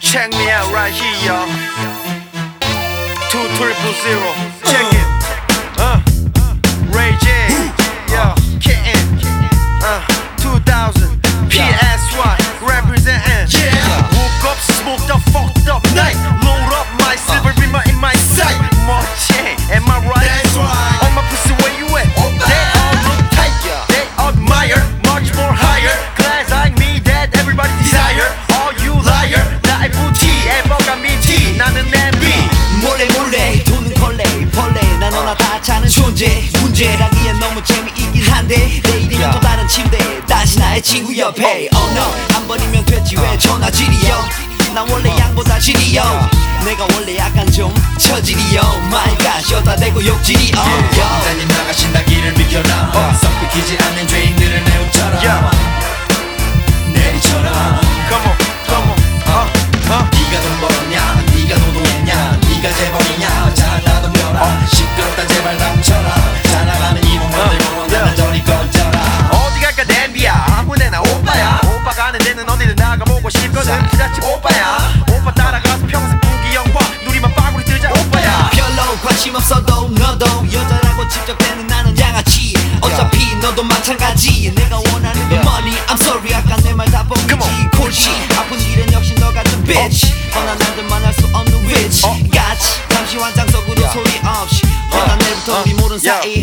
Check me out right here, y'all. 2000. Check it. Ray J. Yo, Kitten. 2000. PSY. Representing. Yeah. Woke up, smoked up, fucked up night. Load up my silver beamer in my sight. Moche, am I right? That's right. On my pussy, where you at? They all look tight. They admire, much more higher. Class like me that everybody desire. All you liar. 나의 부티, 에버가 미티. 나는 MB. 몰래 몰래 도는 걸레 벌레 나 너나 다 차는 존재 문제라기엔 너무 재미있긴 한데 내일이면 또 다른 침대 다시 나의 친구 옆에 Oh no 한 번이면 됐지 왜 전화질이요 난 원래 양보다 질이요 내가 원래 약간 좀 처질이요 My gosh 여다 대고 욕질이요 달님 나가신다 길을 비켜라 썩 비키지 않는 죄인들을 내우쳐라 내리쳐라 Come on, come on. 네가 돈 벌었냐 네가 노동했냐 네가 재벌이냐 잘 놔둬벼라 시끄럽다 제발 닥쳐라 잘 나가는 이놈들 보고 나는 저리 꺼져라 어디 갈까 댄비야 아무데나 오빠야 오빠 가는 데는 어디든 나가보고 싶거든 부잣집 오빠야 오빠 따라가서 평생 부귀영화 누리만 빠구리 뜨자 오빠야 별로 관심 없어도 너도 여자라고 집적되는 나는 양아치 어차피 너도 마찬가지 내가 원하는 건 money I'm sorry 아까 내 말 다 뻥이지 콜씨 아픈 일은 역시 너 같은 bitch 뻔한 남들만 할 수 없는 witch 같이 잠시 환장 속으로 소리 없이 뻔한 내일부터 우리 모른 사이